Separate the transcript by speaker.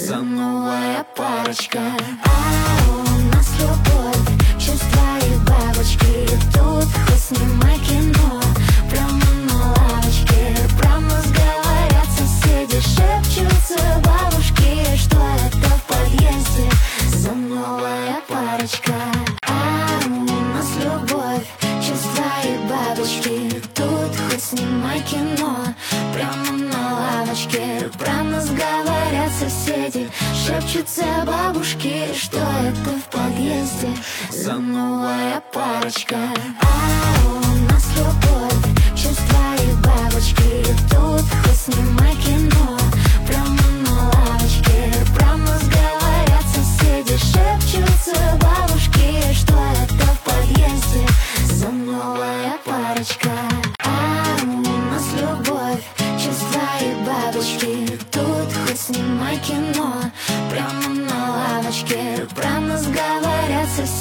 Speaker 1: новая парочка. А у нас любовь, чувства и бабочки. Тут хоть снимай кино, прямо на лавочке. Про нас говорят соседи, шепчутся бабушки, что это в подъезде за новая парочка. А у нас любовь, чувства и бабочки. Тут хоть снимай кино, прямо на лавочке. Про нас говорят соседи, шепчутся бабушки, что это в подъезде за новая парочка. А у нас любовь, чувства и бабочки. Тут хоть снимай кино, прямо на лавочке. Про нас говорят соседи, шепчутся бабушки, что это в подъезде за новая парочка. А у нас любовь, чувства и бабочки. Тут хоть снимай кино, прямо на лавочке. Про нас говорят соседи.